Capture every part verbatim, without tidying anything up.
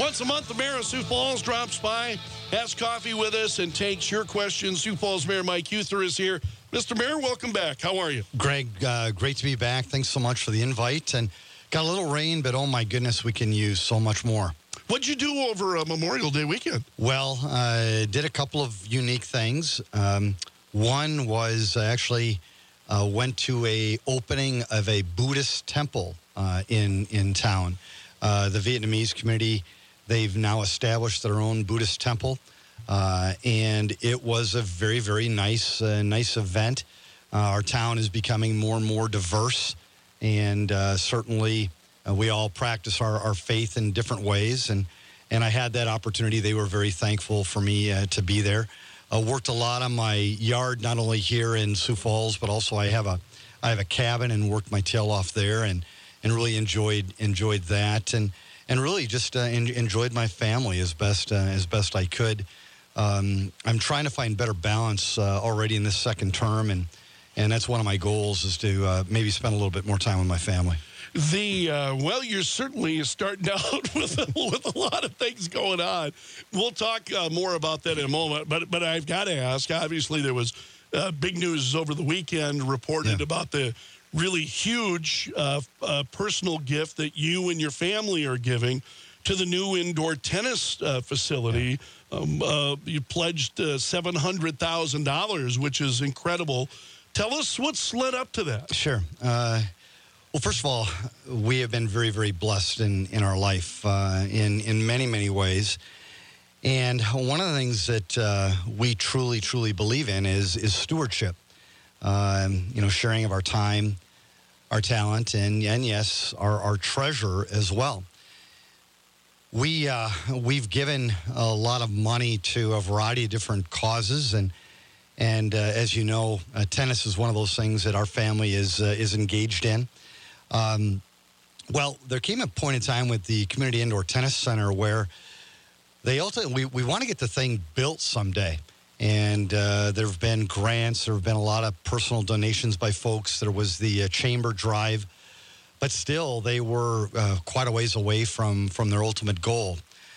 Once a month, the mayor of Sioux Falls drops by, has coffee with us, and takes your questions. Sioux Falls Mayor Mike Huther is here. Mister Mayor, welcome back. How are you? Greg, uh, great to be back. Thanks so much for the invite. And got a little rain, but oh my goodness, we can use so much more. What'd you do over uh, Memorial Day weekend? Well, I uh, did a couple of unique things. Um, one was actually uh, went to a opening of a Buddhist temple uh, in, in town. Uh, the Vietnamese community, they've now established their own Buddhist temple. Uh, and it was a very, very nice, uh, nice event. Uh, our town is becoming more and more diverse, and uh, certainly uh, we all practice our, our faith in different ways. And, and I had that opportunity. They were very thankful for me uh, to be there. Uh, worked a lot on my yard, not only here in Sioux Falls, but also I have a, I have a cabin and worked my tail off there, and, and really enjoyed enjoyed that, and and really just uh, en- enjoyed my family as best uh, as best I could. Um, I'm trying to find better balance uh, already in this second term, and and that's one of my goals is to uh, maybe spend a little bit more time with my family. The uh, well, you're certainly starting out with with a lot of things going on. We'll talk uh, more about that in a moment. But but I've got to ask. Obviously, there was uh, big news over the weekend reported Yeah. about the really huge uh, uh, personal gift that you and your family are giving to the new indoor tennis uh, facility. Um, uh, you pledged uh, seven hundred thousand dollars, which is incredible. Tell us what's led up to that. Sure. Uh, well, first of all, we have been very, very blessed in, in our life uh, in, in many, many ways. And one of the things that uh, we truly, truly believe in is, is stewardship. Um, you know, sharing of our time, our talent, and, and yes, our, our treasure as well. We, uh, we've given a lot of money to a variety of different causes, and and uh, as you know, uh, tennis is one of those things that our family is uh, is engaged in. Um, well, there came a point in time with the Community Indoor Tennis Center where they ultimately, we, we want to get the thing built someday. And uh, there have been grants, there have been a lot of personal donations by folks. There was the uh, chamber drive. But still, they were uh, quite a ways away from, from their ultimate goal.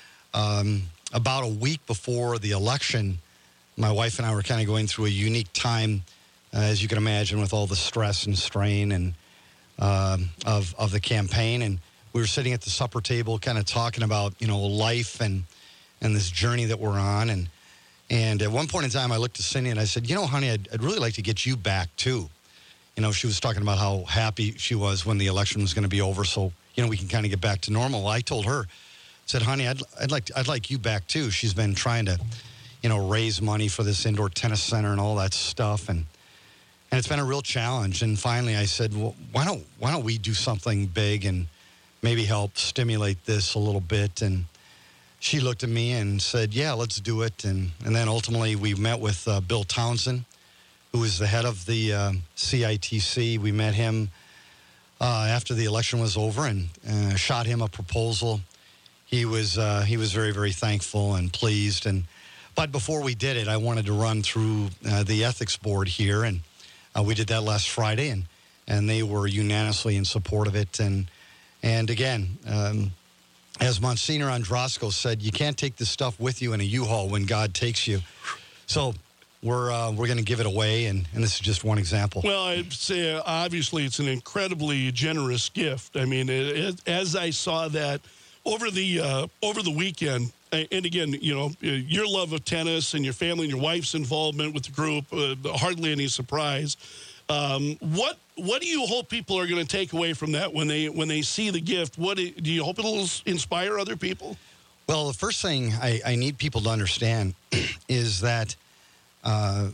Um, about a week before the election, my wife and I were kind of going through a unique time, uh, as you can imagine, with all the stress and strain and um, of of the campaign. And we were sitting at the supper table, kind of talking about you know life and and this journey that we're on. And and at one point in time, I looked at Cindy and I said, "You know, honey, I'd, I'd really like to get you back too." You know, she was talking about how happy she was when the election was going to be over, so you know we can kind of get back to normal. Well, I told her, said, "Honey, I'd I'd like I'd like you back too." She's been trying to, you know, raise money for this indoor tennis center and all that stuff, and and it's been a real challenge. And finally, I said, "Well, why don't why don't we do something big and maybe help stimulate this a little bit?" And she looked at me and said, "Yeah, let's do it." And and then ultimately, we met with uh, Bill Townsend, who is the head of the uh, C I T C. We met him uh, after the election was over and uh, shot him a proposal. He was uh, he was very, very thankful and pleased. And but before we did it, I wanted to run through uh, the ethics board here, and uh, we did that last Friday, and and they were unanimously in support of it. And and again, um, as Monsignor Androsco said, you can't take this stuff with you in a U-Haul when God takes you. So We're uh, we're going to give it away, and, and this is just one example. Well, I'd say uh, obviously it's an incredibly generous gift. I mean, it, it, as I saw that over the uh, over the weekend, and again, you know, your love of tennis and your family and your wife's involvement with the group, uh, hardly any surprise. Um, what what do you hope people are going to take away from that when they when they see the gift? What do you hope it'll inspire other people? Well, the first thing I, I need people to understand is that Uh,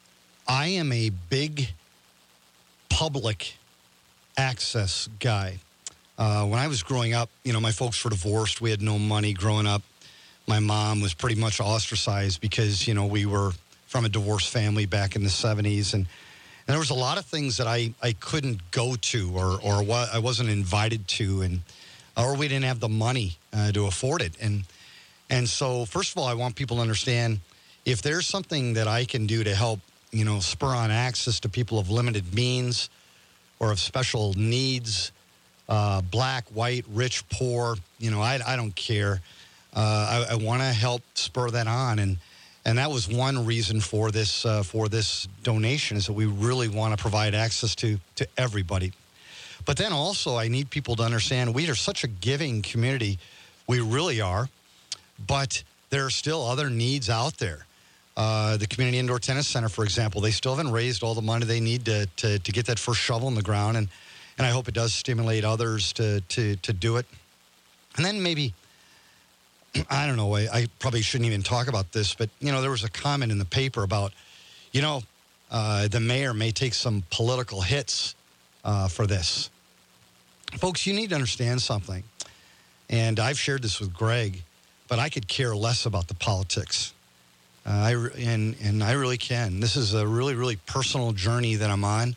I am a big public access guy. Uh, when I was growing up, you know, my folks were divorced. We had no money growing up. My mom was pretty much ostracized because, you know, we were from a divorced family back in the seventies. And, and there was a lot of things that I, I couldn't go to or, or what I wasn't invited to, and or we didn't have the money uh, to afford it. And, and so, first of all, I want people to understand, if there's something that I can do to help, you know, spur on access to people of limited means or of special needs, uh, black, white, rich, poor, you know, I, I don't care. uh, I, I want to help spur that on. And and that was one reason for this uh, for this donation, is that we really want to provide access to to everybody. But then also, I need people to understand we are such a giving community. We really are. But there are still other needs out there. Uh, the Community Indoor Tennis Center, for example, they still haven't raised all the money they need to to, to get that first shovel in the ground. And, and I hope it does stimulate others to, to, to do it. And then maybe, I don't know, I, I probably shouldn't even talk about this, but, you know, there was a comment in the paper about, you know, uh, the mayor may take some political hits uh, for this. Folks, you need to understand something. And I've shared this with Greg, but I could care less about the politics. Uh, I, and, and I really can. This is a really, really personal journey that I'm on.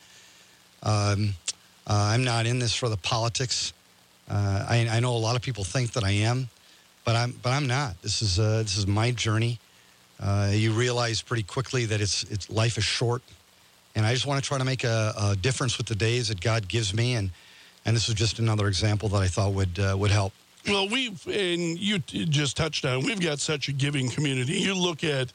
Um, uh, I'm not in this for the politics. Uh, I, I know a lot of people think that I am, but I'm, but I'm not. This is, uh, this is my journey. Uh, you realize pretty quickly that it's, it's life is short. And I just want to try to make a, a difference with the days that God gives me. And, and this is just another example that I thought would, uh, would help. Well, we've, and you just touched on, we've got such a giving community. You look at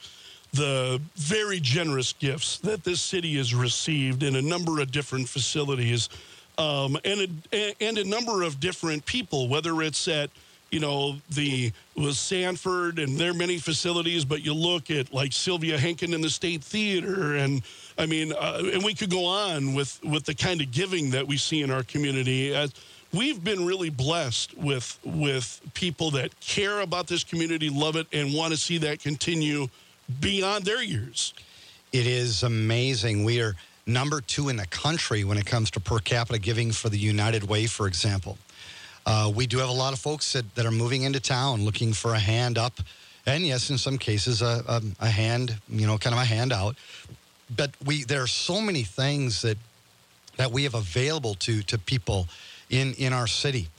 the very generous gifts that this city has received in a number of different facilities, um, and, a, and a number of different people, whether it's at, you know, the was Sanford and their many facilities, but you look at like Sylvia Henkin in the State Theater, and I mean, uh, and we could go on with, with the kind of giving that we see in our community. As we've been really blessed with with people that care about this community, love it, and want to see that continue beyond their years. It is amazing. We are number two in the country when it comes to per capita giving for the United Way, for example. Uh, we do have a lot of folks that, that are moving into town looking for a hand up. And yes, in some cases, a, a, a hand, you know, kind of a handout. But we there are so many things that that we have available to to people in, in our city.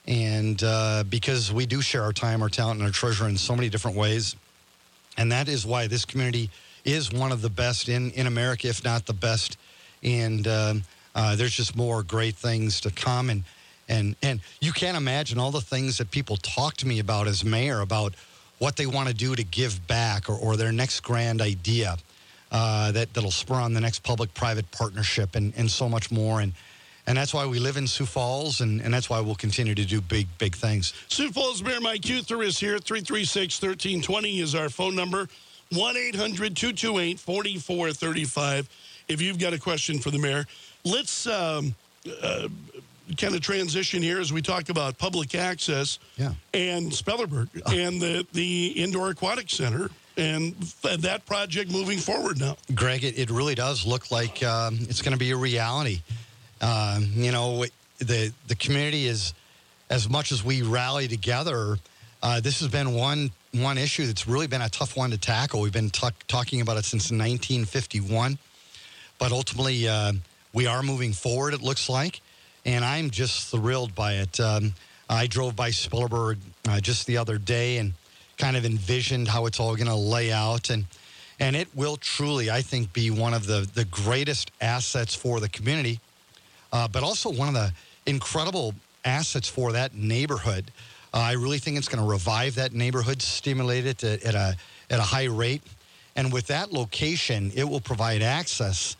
And uh, because we do share our time, our talent, and our treasure in so many different ways. And that is why this community is one of the best in, in America, if not the best. And um, uh, there's just more great things to come. And, and, and you can't imagine all the things that people talk to me about as mayor, about what they want to do to give back, or, or their next grand idea uh, that, that'll spur on the next public-private partnership, and, and so much more. And And that's why we live in Sioux Falls, and, and that's why we'll continue to do big, big things. Sioux Falls Mayor Mike Huther is here. three three six, one three two zero is our phone number. one eight hundred, two two eight, four four three five if you've got a question for the mayor. Let's um, uh, kind of transition here as we talk about public access yeah. and Spellerberg oh. and the, the Indoor Aquatic Center and that project moving forward now. Greg, it, it really does look like um, it's going to be a reality. Um, you know, the the community is, as much as we rally together, uh, this has been one one issue that's really been a tough one to tackle. We've been t- talking about it since nineteen fifty-one, but ultimately uh, we are moving forward, it looks like, and I'm just thrilled by it. Um, I drove by Spillerberg uh, just the other day and kind of envisioned how it's all going to lay out, and and it will truly, I think, be one of the, the greatest assets for the community. Uh, but also one of the incredible assets for that neighborhood. Uh, I really think it's going to revive that neighborhood, stimulate it at, at a at a high rate. And with that location, it will provide access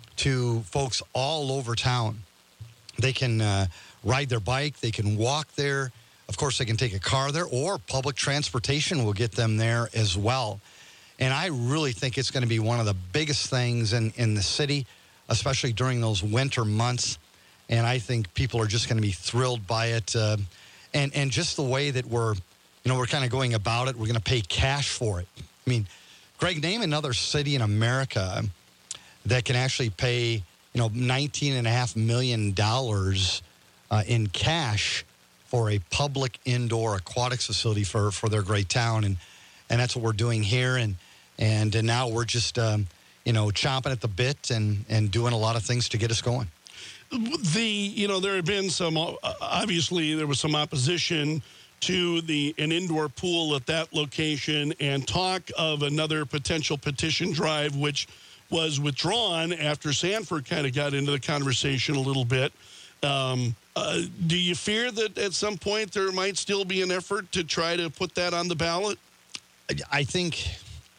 to folks all over town. They can uh, ride their bike, they can walk there. Of course, they can take a car there, or public transportation will get them there as well. And I really think it's going to be one of the biggest things in, in the city, especially during those winter months. And I think people are just going to be thrilled by it. Uh, and, and just the way that we're, you know, we're kind of going about it, we're going to pay cash for it. I mean, Greg, name another city in America that can actually pay, you know, nineteen and a half million dollars uh, in cash for a public indoor aquatics facility for, for their great town. And, and that's what we're doing here. And, and, and now we're just, um, you know, chomping at the bit and, and doing a lot of things to get us going. The, you know, there had been some, obviously there was some opposition to the an indoor pool at that location, and talk of another potential petition drive, which was withdrawn after Sanford kind of got into the conversation a little bit. Um, Uh, do you fear that at some point there might still be an effort to try to put that on the ballot? I think,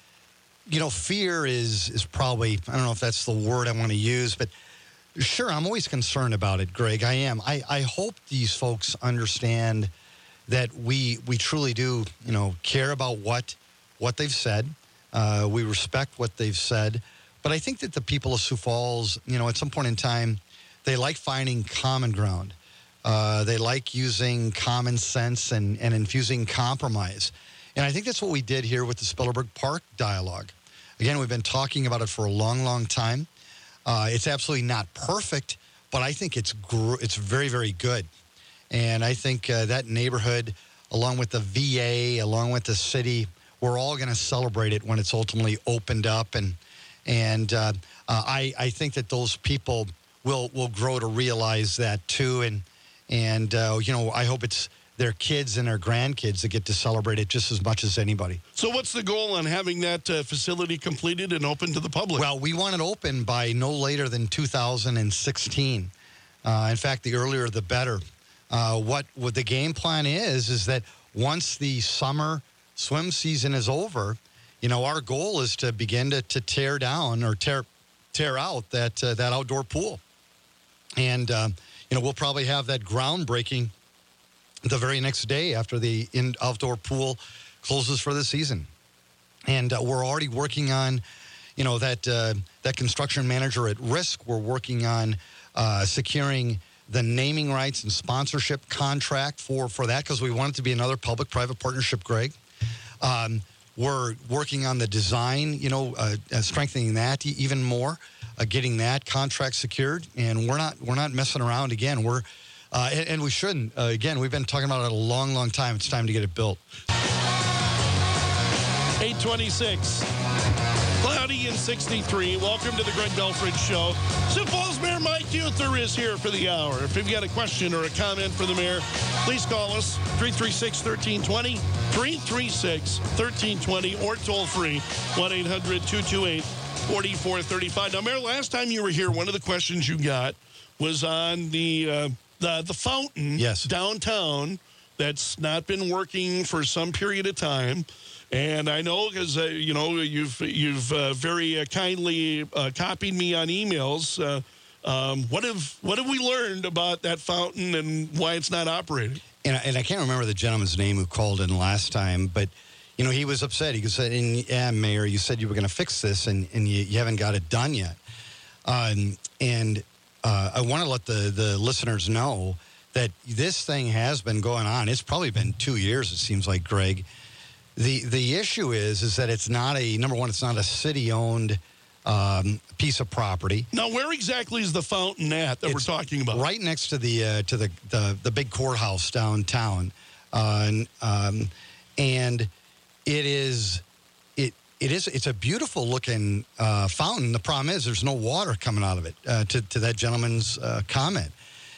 you know, fear is is probably, I don't know if that's the word I want to use, but sure, I'm always concerned about it, Greg. I am. I, I hope these folks understand that we we truly do, you know, care about what what they've said. Uh, we respect what they've said. But I think that the people of Sioux Falls, you know, at some point in time, they like finding common ground. Uh, they like using common sense and, and infusing compromise. And I think that's what we did here with the Spillerberg Park dialogue. Again, we've been talking about it for a long, long time. Uh, it's absolutely not perfect, but I think it's gr- it's very, very good. And I think uh, that neighborhood, along with the V A, along with the city, we're all going to celebrate it when it's ultimately opened up. And and uh, uh, I, I think that those people will will grow to realize that too. And, and uh, you know, I hope it's their kids and their grandkids that get to celebrate it just as much as anybody. So what's the goal on having that uh, facility completed and open to the public? Well, we want it open by no later than two thousand sixteen. Uh, in fact, the earlier the better. Uh, what, what the game plan is, is that once the summer swim season is over, you know, our goal is to begin to, to tear down or tear tear out that uh, that outdoor pool. And, uh, you know, we'll probably have that groundbreaking the very next day after the in outdoor pool closes for the season. And uh, we're already working on, you know, that uh, that construction manager at risk. We're working on uh, securing the naming rights and sponsorship contract for, for that because we want it to be another public-private partnership, Greg. Um, we're working on the design, you know, uh, uh, strengthening that e- even more, uh, getting that contract secured. And we're not we're not messing around again. We're uh, and, and we shouldn't. Uh, again, we've been talking about it a long, long time. It's time to get it built. eight twenty-six. Cloudy and sixty-three. Welcome to the Greg Belfridge Show. Sioux Falls Mayor Mike Euther is here for the hour. If you've got a question or a comment for the mayor, please call us three three six, one three two zero, three three six, one three two zero, or toll free one eight hundred, two two eight, four four three five. Now, Mayor, last time you were here, one of the questions you got was on the uh, the, the fountain yes. downtown that's not been working for some period of time. And I know because, uh, you know, you've you've uh, very uh, kindly uh, copied me on emails. Uh, um, what have what have we learned about that fountain and why it's not operating? And I, and I can't remember the gentleman's name who called in last time, but, you know, he was upset. He said, yeah, Mayor, you said you were going to fix this, and, and you, you haven't got it done yet. Um, and uh, I want to let the, the listeners know that this thing has been going on. It's probably been two years, it seems like, Greg. The the issue is is that it's not a, number one, it's not a city-owned um, piece of property. Now, where exactly is the fountain at that It's we're talking about? Right next to the uh, to the, the the big courthouse downtown, uh, and, um, and it is it it is it's a beautiful looking uh, fountain. The problem is there's no water coming out of it. Uh, to to that gentleman's uh, comment,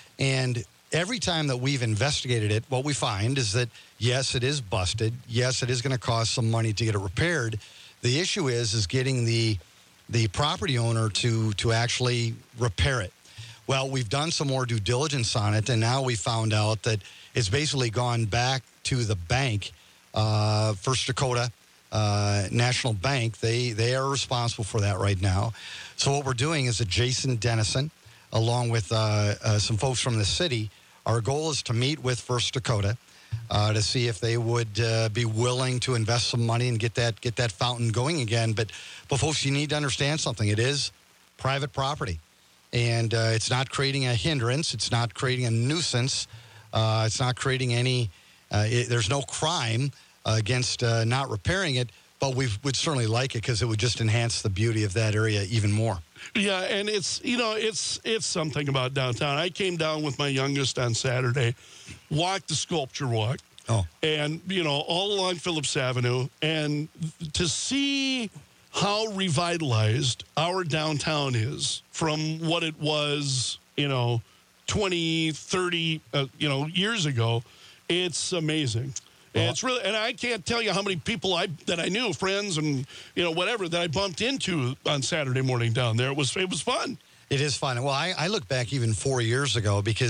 and every time that we've investigated it, what we find is that, yes, it is busted. Yes, it is going to cost some money to get it repaired. The issue is is getting the the property owner to to actually repair it. Well, we've done some more due diligence on it, and now we found out that it's basically gone back to the bank, uh, First Dakota uh, National Bank. They, they are responsible for that right now. So what we're doing is that Jason Dennison, along with uh, uh, some folks from the city, our goal is to meet with First Dakota uh, to see if they would uh, be willing to invest some money and get that get that fountain going again. But, but folks, you need to understand something. It is private property, and uh, it's not creating a hindrance. It's not creating a nuisance. Uh, it's not creating any. Uh, it, there's no crime uh, against uh, not repairing it. But we would certainly like it because it would just enhance the beauty of that area even more. Yeah, and it's, you know, it's it's something about downtown. I came down with my youngest on Saturday, walked the sculpture walk, oh. and, you know, all along Phillips Avenue, and to see how revitalized our downtown is from what it was, you know, twenty, thirty, uh, you know, years ago, it's amazing. And it's really, and I can't tell you how many people I that I knew, friends and, you know, whatever, that I bumped into on Saturday morning down there. It was it was fun. It is fun. Well, I, I look back even four years ago because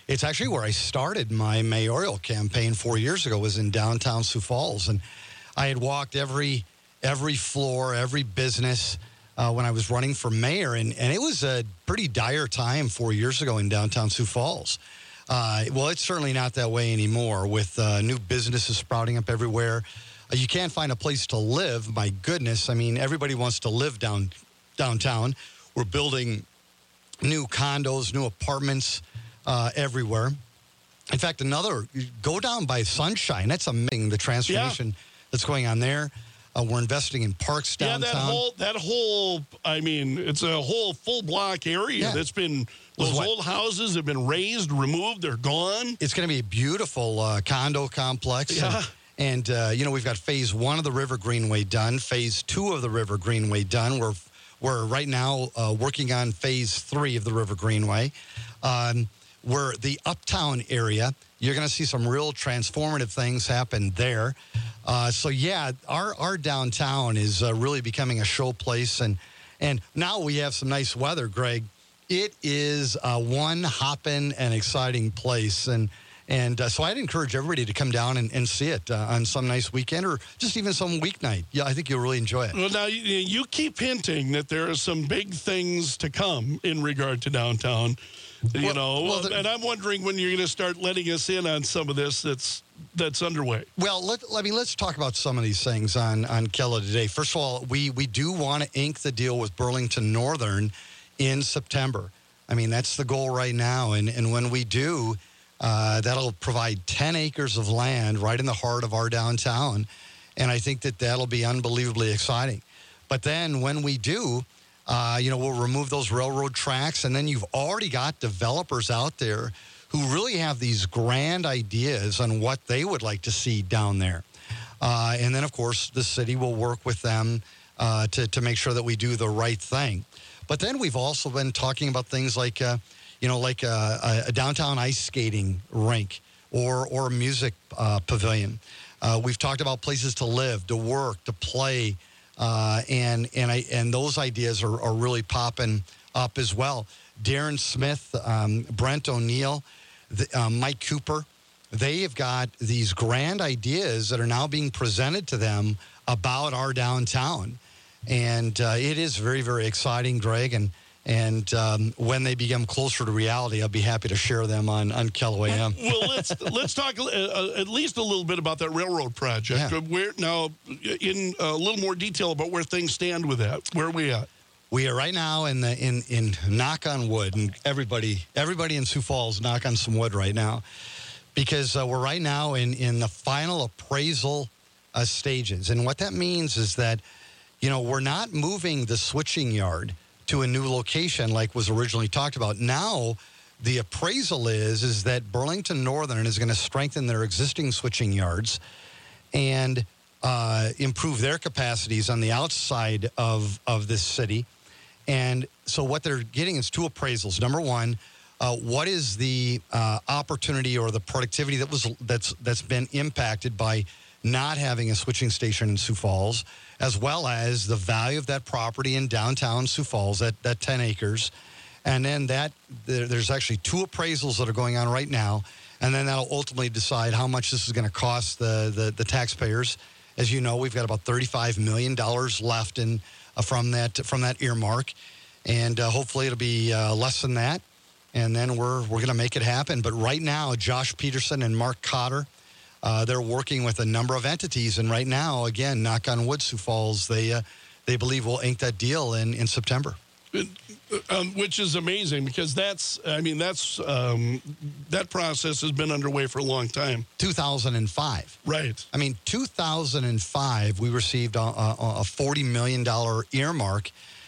it's actually where I started my mayoral campaign four years ago, was in downtown Sioux Falls. And I had walked every every floor, every business uh, when I was running for mayor. And, and it was a pretty dire time four years ago in downtown Sioux Falls. Uh, well, it's certainly not that way anymore, with uh, new businesses sprouting up everywhere. Uh, you can't find a place to live. My goodness. I mean, everybody wants to live down downtown. We're building new condos, new apartments uh, everywhere. In fact, another, go down by Sunshine. That's amazing, the transformation yeah. that's going on there. Uh, we're investing in parks downtown. Yeah, that whole, that whole, I mean, it's a whole full block area yeah. that's been, those old houses have been razed, removed, they're gone. It's going to be a beautiful uh, condo complex. Yeah. And, and uh, you know, we've got phase one of the River Greenway done, phase two of the River Greenway done. We're, we're right now uh, working on phase three of the River Greenway. Um, we're the uptown area. You're going to see some real transformative things happen there. Uh, so, yeah, our, our downtown is uh, really becoming a show place. And, and now we have some nice weather, Greg. It is uh, one hopping and exciting place. And and uh, so I'd encourage everybody to come down and, and see it uh, on some nice weekend or just even some weeknight. Yeah, I think you'll really enjoy it. Well, now, you, you keep hinting that there are some big things to come in regard to downtown. You well, know, well, the, and I'm wondering when you're going to start letting us in on some of this that's that's underway. Well, let, let me let's talk about some of these things on on Kella today. First of all, we we do want to ink the deal with Burlington Northern in September. I mean, that's the goal right now, and and when we do, uh, that'll provide ten acres of land right in the heart of our downtown, and I think that that'll be unbelievably exciting. But then when we do. Uh, you know, we'll remove those railroad tracks, and then you've already got developers out there who really have these grand ideas on what they would like to see down there. Uh, and then, of course, the city will work with them uh, to, to make sure that we do the right thing. But then we've also been talking about things like, uh, you know, like a, a downtown ice skating rink or, or a music uh, pavilion. Uh, we've talked about places to live, to work, to play. Uh, and and I and those ideas are, are really popping up as well. Darren Smith, um, Brent O'Neill, the, uh, Mike Cooper, they have got these grand ideas that are now being presented to them about our downtown, and uh, it is very very exciting, Greg. And and um, when they become closer to reality, I'll be happy to share them on on Kello A M. Well, let's let's talk uh, at least a little bit about that railroad project. Yeah. Where now, in a little more detail about where things stand with that. Where are we at? We are right now in the in in knock on wood, and everybody everybody in Sioux Falls knock on some wood right now, because uh, we're right now in in the final appraisal uh, stages, and what that means is that, you know, we're not moving the switching yard to a new location like was originally talked about. Now, the appraisal is, is that Burlington Northern is going to strengthen their existing switching yards and uh, improve their capacities on the outside of, of this city. And so what they're getting is two appraisals. Number one, uh, what is the uh, opportunity or the productivity that was that's that's been impacted by not having a switching station in Sioux Falls, as well as the value of that property in downtown Sioux Falls, that, that ten acres. And then that there, there's actually two appraisals that are going on right now, and then that'll ultimately decide how much this is going to cost the, the, the taxpayers. As you know, we've got about thirty-five million dollars left in uh, from that from that earmark, and uh, hopefully it'll be uh, less than that, and then we're, we're going to make it happen. But right now, Josh Peterson and Mark Cotter, Uh, they're working with a number of entities, and right now, again, knock on wood, Sioux Falls, they uh, they believe we'll ink that deal in, in September. Um, which is amazing, because that's, I mean, that's, um, that process has been underway for a long time. two thousand five. Right. I mean, two thousand five, we received a, a, a forty million dollars earmark,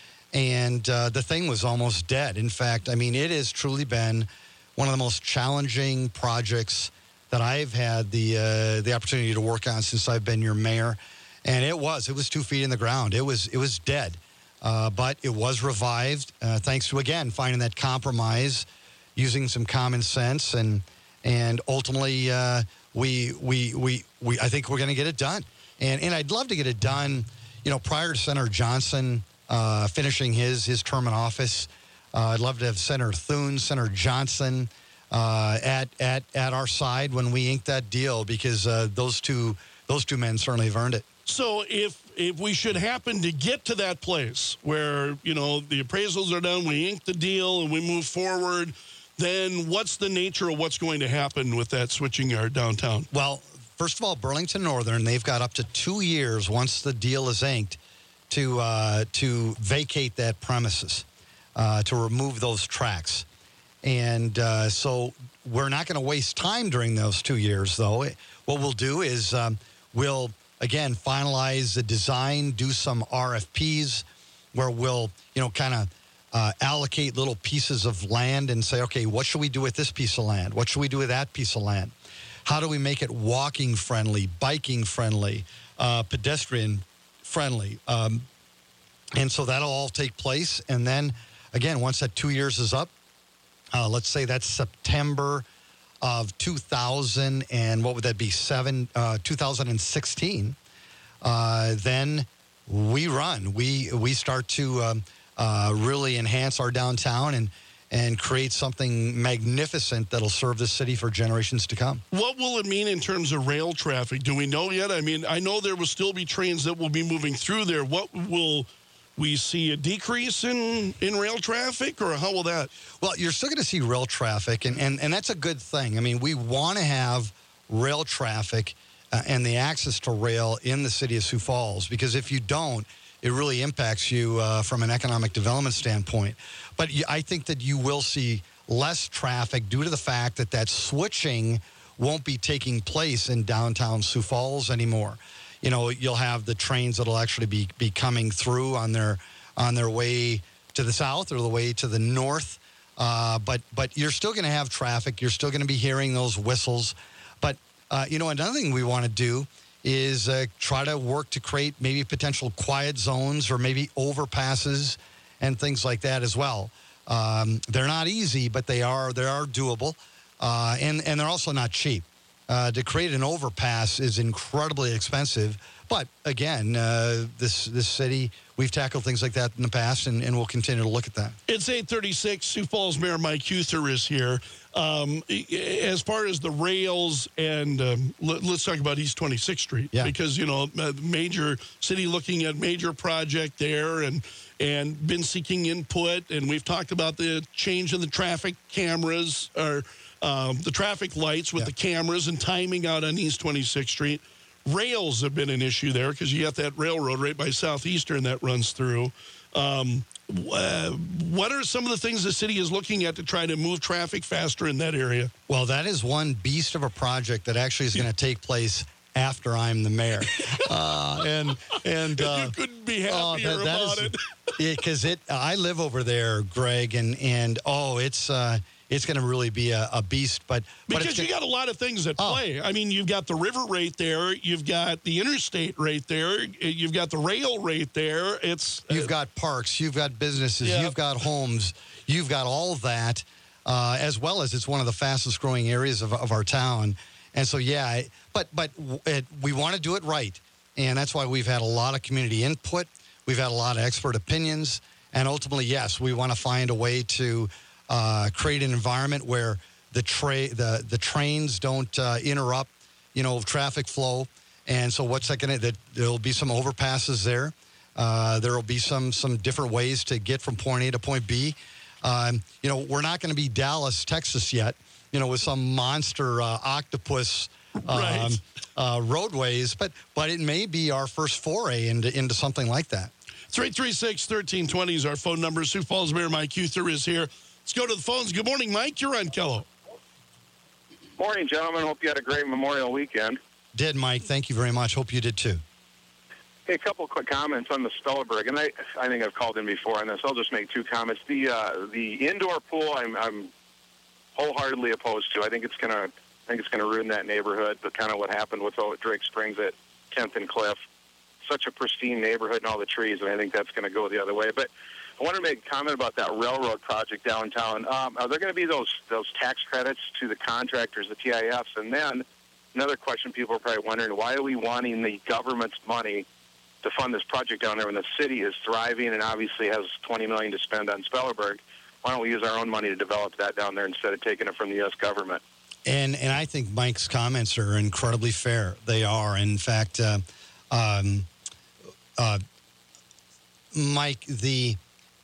and uh, the thing was almost dead. In fact, I mean, it has truly been one of the most challenging projects that I've had the uh, the opportunity to work on since I've been your mayor, and it was it was two feet in the ground. It was it was dead, uh, but it was revived uh, thanks to, again, finding that compromise, using some common sense, and and ultimately uh, we we we we I think we're going to get it done, and and I'd love to get it done, you know, prior to Senator Johnson uh, finishing his his term in office. Uh, I'd love to have Senator Thune, Senator Johnson. uh, at at at our side when we inked that deal, because uh, those two those two men certainly have earned it. So if if we should happen to get to that place where, you know, the appraisals are done, we ink the deal, and we move forward, then what's the nature of what's going to happen with that switching yard downtown? Well, first of all, Burlington Northern, they've got up to two years once the deal is inked to uh, to vacate that premises, uh, to remove those tracks. And uh, so we're not going to waste time during those two years, though. What we'll do is um, we'll, again, finalize the design, do some R F Ps where we'll, you know, kind of uh, allocate little pieces of land and say, okay, what should we do with this piece of land? What should we do with that piece of land? How do we make it walking friendly, biking friendly, uh, pedestrian friendly? Um, and so that'll all take place. And then, again, once that two years is up, uh, let's say that's September of two thousand, and what would that be, seven, uh, two thousand sixteen, uh, then we run. We we start to um, uh, really enhance our downtown and and create something magnificent that'll serve the city for generations to come. What will it mean in terms of rail traffic? Do we know yet? I mean, I know there will still be trains that will be moving through there. What will we see, a decrease in, in rail traffic, or how will that? Well, you're still going to see rail traffic, and, and, and that's a good thing. I mean, we want to have rail traffic uh, and the access to rail in the city of Sioux Falls, because if you don't, it really impacts you uh, from an economic development standpoint. But you, I think that you will see less traffic due to the fact that that switching won't be taking place in downtown Sioux Falls anymore. You know, you'll have the trains that'll actually be, be coming through on their on their way to the south or the way to the north. Uh, but but you're still going to have traffic. You're still going to be hearing those whistles. But, uh, you know, another thing we want to do is uh, try to work to create maybe potential quiet zones or maybe overpasses and things like that as well. Um, they're not easy, but they are they are doable, uh, and and they're also not cheap. Uh, to create an overpass is incredibly expensive. But again, uh, this this city, we've tackled things like that in the past, and, and we'll continue to look at that. It's eight thirty-six. Sioux Falls Mayor Mike Huther is here. Um, as far as the rails, and um, let, let's talk about East twenty-sixth Street, yeah. because, you know, major city looking at major project there, and and been seeking input, and we've talked about the change in the traffic cameras, or um, the traffic lights with yeah. the cameras and timing out on East twenty-sixth Street. Rails have been an issue there because you got that railroad right by Southeastern that runs through. Um, uh, what are some of the things the city is looking at to try to move traffic faster in that area? Well, that is one beast of a project that actually is going to take place after I'm the mayor. uh, and and uh, you couldn't be happier oh, that, that about is, it. Because it, I live over there, Greg, and and oh, it's. Uh, It's going to really be a, a beast, but but because it's you gonna, got a lot of things at oh. play. I mean, you've got the river right there, you've got the interstate right there, you've got the rail right there. It's you've uh, got parks, you've got businesses, yeah. you've got homes, you've got all that, uh, as well as it's one of the fastest growing areas of, of our town. And so, yeah, but but it, we want to do it right, and that's why we've had a lot of community input. We've had a lot of expert opinions, and ultimately, yes, we want to find a way to. Uh, create an environment where the tra- the the trains don't uh, interrupt, you know, traffic flow. And so, what's that going to? There'll be some overpasses there. Uh, there will be some some different ways to get from point A to point B. Um, you know, we're not going to be Dallas, Texas yet. You know, with some monster uh, octopus um, right. uh, roadways, but but it may be our first foray into into something like that. three three six, one three two zero is our phone number. Sioux Falls Mayor Mike Huther is here. Let's go to the phones. Good morning, Mike. You're on Kello. Morning, gentlemen. Hope you had a great Memorial weekend. Did, Mike. Thank you very much. Hope you did, too. Hey, a couple of quick comments on the Spellerberg, and I, I think I've called in before on this. I'll just make two comments. The uh, the indoor pool, I'm, I'm wholeheartedly opposed to. I think it's gonna, I think it's gonna ruin that neighborhood. But kind of what happened with Drake Springs at tenth and Cliff, such a pristine neighborhood and all the trees, and I think that's going to go the other way. But I want to make a comment about that railroad project downtown. Um, are there going to be those those tax credits to the contractors, the T I Fs? And then another question people are probably wondering, why are we wanting the government's money to fund this project down there when the city is thriving and obviously has twenty million dollars to spend on Spellerberg? why don't we use our own money to develop that down there instead of taking it from the U S government? And and I think Mike's comments are incredibly fair. They are. In fact, uh, um, uh, Mike, the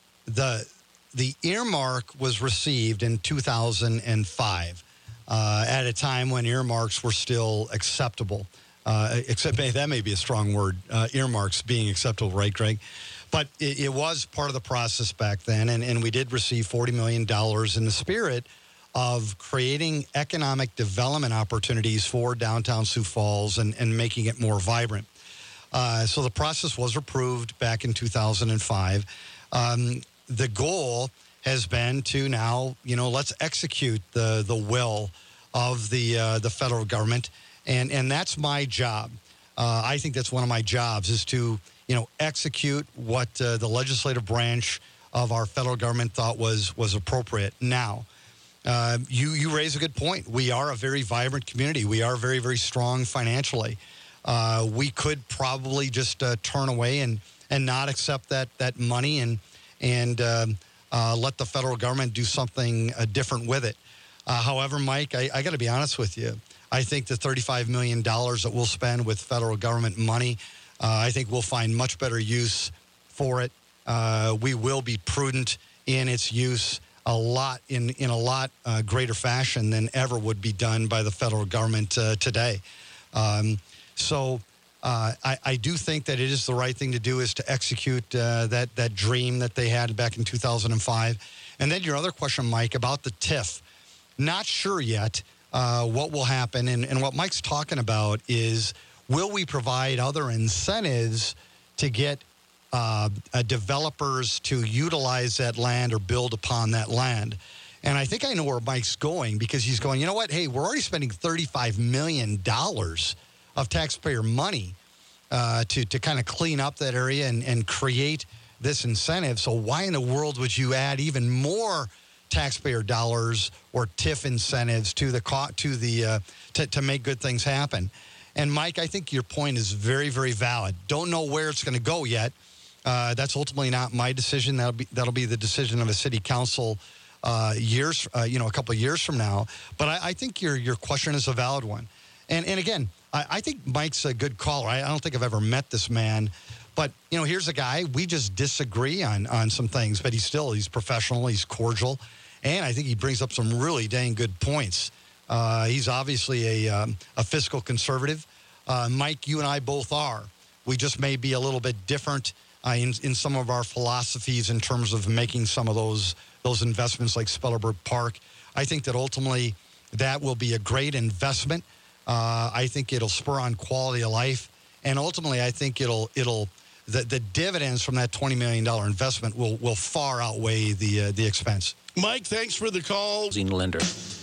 the the earmark was received in two thousand five uh, at a time when earmarks were still acceptable. Uh, except that may be a strong word, uh, earmarks being acceptable, right, Greg? But it, it was part of the process back then, and, and we did receive forty million dollars in the spirit of creating economic development opportunities for downtown Sioux Falls and, and making it more vibrant. Uh, so the process was approved back in two thousand five. Um, the goal has been to now, you know, let's execute the the will of the uh, the federal government. And and that's my job. Uh, I think that's one of my jobs is to, you know, execute what uh, the legislative branch of our federal government thought was was appropriate. Now, uh, you you raise a good point. We are a very vibrant community. We are very, very strong financially. Uh, we could probably just uh, turn away and, and not accept that that money and and um, uh, let the federal government do something uh, different with it. Uh, however, Mike, I, I got to be honest with you. I think the thirty-five million dollars that we'll spend with federal government money, uh, I think we'll find much better use for it. Uh, we will be prudent in its use a lot, in, in a lot uh, greater fashion than ever would be done by the federal government uh, today. Um, so uh, I, I do think that it is the right thing to do is to execute uh, that, that dream that they had back in two thousand five. And then your other question, Mike, about the T I F. Not sure yet. Uh, what will happen, and, and what Mike's talking about is, will we provide other incentives to get uh, uh, developers to utilize that land or build upon that land? And I think I know where Mike's going, because he's going, you know what, hey, we're already spending thirty-five million dollars of taxpayer money uh, to, to kind of clean up that area and, and create this incentive. So why in the world would you add even more taxpayer dollars or T I F incentives to the to the uh, to, to make good things happen? And Mike, I think your point is very, very valid. Don't know where it's going to go yet. Uh, that's ultimately not my decision. That'll be that'll be the decision of a city council uh, years, uh, you know, a couple of years from now. But I, I think your your question is a valid one. And and again, I, I think Mike's a good caller. I, I don't think I've ever met this man. But, you know, here's a guy, we just disagree on, on some things, but he's still, he's professional, he's cordial, and I think he brings up some really dang good points. Uh, he's obviously a, um, a fiscal conservative. Uh, Mike, you and I both are. We just may be a little bit different uh, in, in some of our philosophies in terms of making some of those, those investments like Spellerberg Park. I think that ultimately that will be a great investment. Uh, I think it'll spur on quality of life. And ultimately, I think it'll it'll the, the dividends from that twenty million dollars investment will will far outweigh the uh, the expense. Mike, thanks for the call. Lender.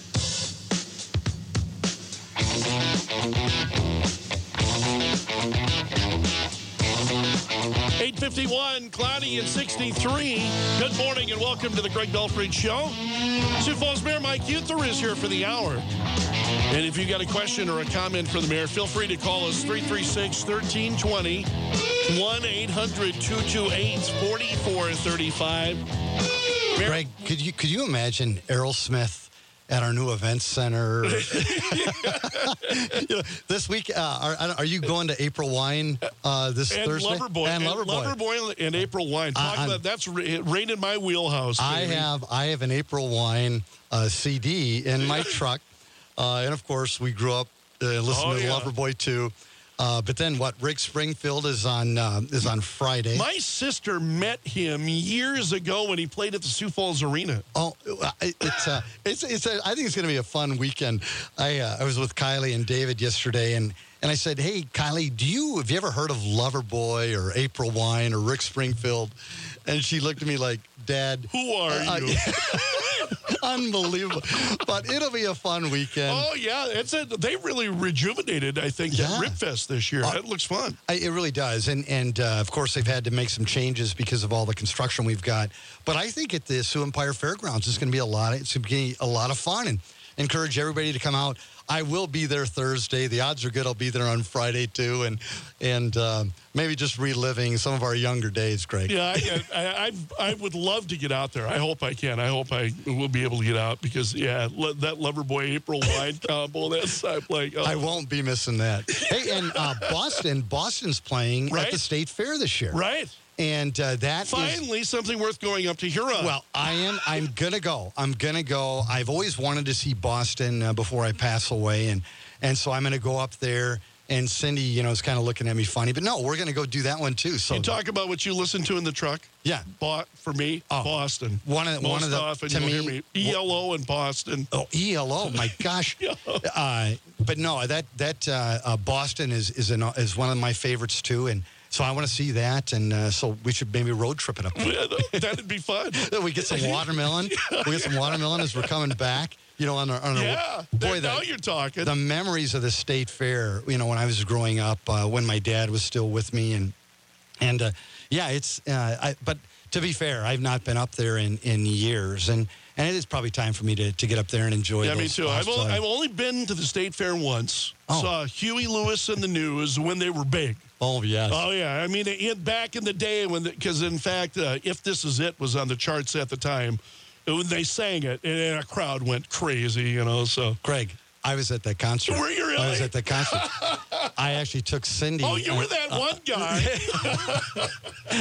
eight fifty-one, cloudy and sixty-three. Good morning and welcome to the Greg Belfrage Show. Sioux Falls Mayor Mike Uther is here for the hour. And if you got a question or a comment for the mayor, feel free to call us three three six, one three two zero, one eight hundred, two two eight, four four three five. Greg, could you could you imagine Errol Smith at our new events center? You know, this week, uh, are, are you going to April Wine uh, this and Thursday? Loverboy, and and Loverboy. Loverboy and April Wine. Talk I, about, that's right in my wheelhouse. I baby. have I have an April Wine uh, C D in my truck. Uh, and, of course, we grew up uh, listening Oh, to yeah. Loverboy, too. Uh, but then, what, Rick Springfield is on uh, is on Friday. My sister met him years ago when he played at the Sioux Falls Arena. Oh, it- it's uh, it's it's. A, I think it's going to be a fun weekend. I uh, I was with Kylie and David yesterday, and, and I said, hey, Kylie, do you have you ever heard of Loverboy or April Wine or Rick Springfield? And she looked at me like, Dad, Who are uh, you? unbelievable. But it'll be a fun weekend. Oh, yeah. It's a, they really rejuvenated, I think, Yeah. at Ripfest this year. Uh, That looks fun. I, it really does. And, and uh, of course, they've had to make some changes because of all the construction we've got. But I think at the Sioux Empire Fairgrounds, it's going to be a lot of, it's going to be a lot of fun, and encourage everybody to come out. I will be there Thursday. The odds are good I'll be there on Friday, too, and and um, maybe just reliving some of our younger days, Greg. Yeah, I, I, I, I would love to get out there. I hope I can. I hope I will be able to get out because, yeah, le- that Loverboy April wine combo, that's I'm like, oh. I won't be missing that. Hey, and uh, Boston, Boston's playing Right. at the State Fair this year. Right. And uh, that is... Finally, something worth going up to Huron. Well, I am. I'm gonna go. I'm gonna go. I've always wanted to see Boston uh, before I pass away, and and so I'm gonna go up there. And Cindy, you know, is kind of looking at me funny, but no, we're gonna go do that one too. So you talk about what you listen to in the truck. Yeah, Bought for me, oh, Boston. One of Most one of the often to you'll me, hear me E L O in Boston. Oh, E L O, my gosh. Yeah. uh, but no, that that uh, uh, Boston is is an, is one of my favorites too, and. So I want to see that, and uh, so we should maybe road trip it up there. Yeah, that'd be fun. We get some watermelon. We get some watermelon as we're coming back. You know, on our, on our Yeah, boy, now the, you're talking. the memories of the state fair. You know, when I was growing up, uh, when my dad was still with me, and and uh, yeah, it's. Uh, I, but to be fair, I've not been up there in, in years, and, and it is probably time for me to, to get up there and enjoy. Yeah, those me too. I've spots. only, Uh, I've only been to the state fair once. Oh. Saw Huey Lewis and the News when they were big. Oh yes. Oh yeah, I mean, it, back in the day when, because in fact, uh, "If This Is It" was on the charts at the time. When they sang it, and a crowd went crazy, you know. So, Greg, I was at that concert. Were you really? I was at that concert. I actually took Cindy. Oh, you were and- that uh, one guy.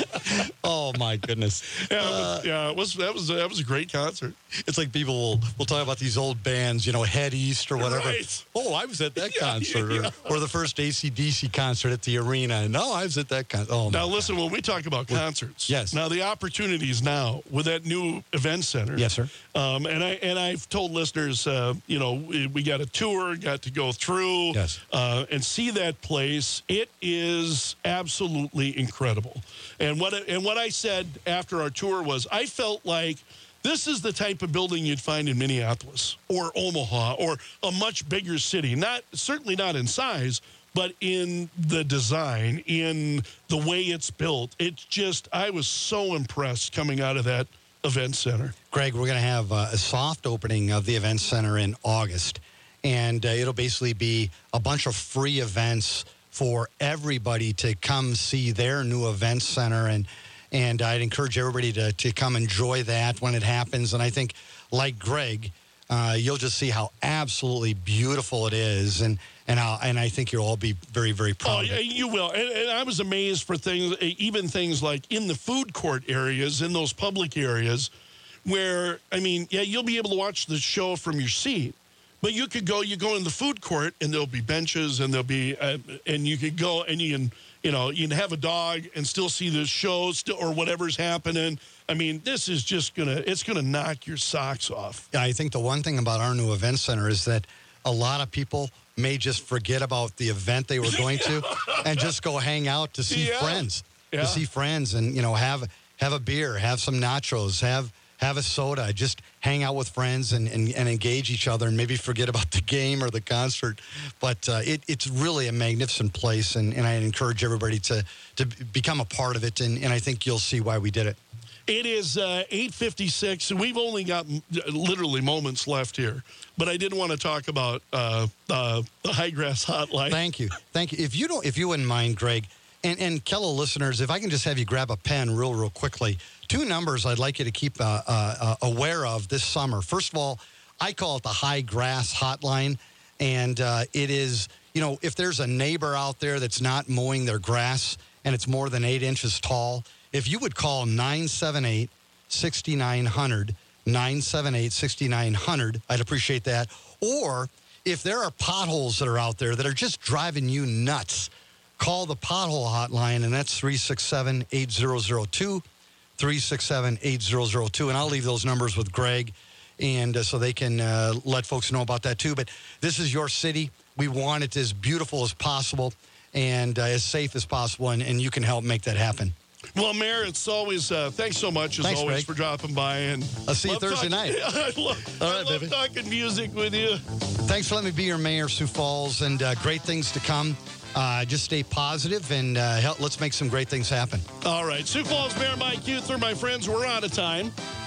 Oh my goodness. Yeah, it was, yeah, it was that was that was a great concert. It's like people will will talk about these old bands, you know, Head East or whatever. Right. Oh, I was at that Yeah, concert, yeah. Or, or the first A C D C concert at the arena. No, I was at that concert. Oh, Now, my listen, when we talk about concerts, yes. Now the opportunities now with that new event center, Yes, sir. Um, and I and I've told listeners, uh, you know, we, we got a tour, got to go through, Yes. uh, and see that place. It is absolutely incredible. And what and what I said after our tour was, I felt like this is the type of building you'd find in Minneapolis or Omaha or a much bigger city. Not certainly not in size, but in the design, in the way it's built. It's just, I was so impressed coming out of that event center. Greg, we're going to have uh, a soft opening of the event center in August, and uh, it'll basically be a bunch of free events for everybody to come see their new event center, and and I'd encourage everybody to, to come enjoy that when it happens. And I think, like Greg, uh, you'll just see how absolutely beautiful it is, and and how, and I think you'll all be very, very proud Oh, of yeah, it. you will. And, and I was amazed for things, even things like in the food court areas, in those public areas, where, I mean, yeah, you'll be able to watch the show from your seat, but you could go, you go in the food court, and there'll be benches, and there'll be, uh, and you could go, and you can, you know, you can have a dog and still see the show still, or whatever's happening. I mean, this is just gonna, it's gonna knock your socks off. I think the one thing about our new event center is that a lot of people may just forget about the event they were going to and just go hang out to see Yeah. friends, Yeah. to see friends, and you know, have have a beer, have some nachos, have have a soda, just hang out with friends and, and, and engage each other, and maybe forget about the game or the concert. But uh, it, it's really a magnificent place, and, and I encourage everybody to to become a part of it, and, and I think you'll see why we did it. It is uh, eight fifty-six, and we've only got m- literally moments left here. But I did want to talk about uh, uh, the High Grass Hotline. Thank you. Thank you. If you don't, if you wouldn't mind, Greg, and, and Kello listeners, if I can just have you grab a pen real, real quickly. Two numbers I'd like you to keep uh, uh, uh, aware of this summer. First of all, I call it the High Grass Hotline. And uh, it is, you know, if there's a neighbor out there that's not mowing their grass and it's more than eight inches tall, if you would call nine seven eight, six nine zero zero, nine seven eight, six nine zero zero, I'd appreciate that. Or if there are potholes that are out there that are just driving you nuts, call the pothole hotline, and that's three six seven, eight zero zero two, three six seven, eight zero zero two. And I'll leave those numbers with Greg, and uh, so they can uh, let folks know about that too. But this is your city. We want it as beautiful as possible and uh, as safe as possible, and, and you can help make that happen. Well, Mayor, it's always, uh, thanks so much, as Thanks, always, Greg. for dropping by. And I'll see you love Thursday talking- night. I love, All I right, love baby. talking music with you. Thanks for letting me be your mayor, Sioux Falls, and uh, great things to come. Uh, just stay positive, and uh, help, let's make some great things happen. All right, Sioux Falls Mayor Mike Euther, my friends, we're out of time.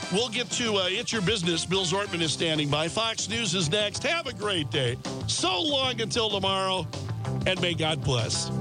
we'll get to uh, It's Your Business. Bill Zortman is standing by. Fox News is next. Have a great day. So long until tomorrow, and may God bless.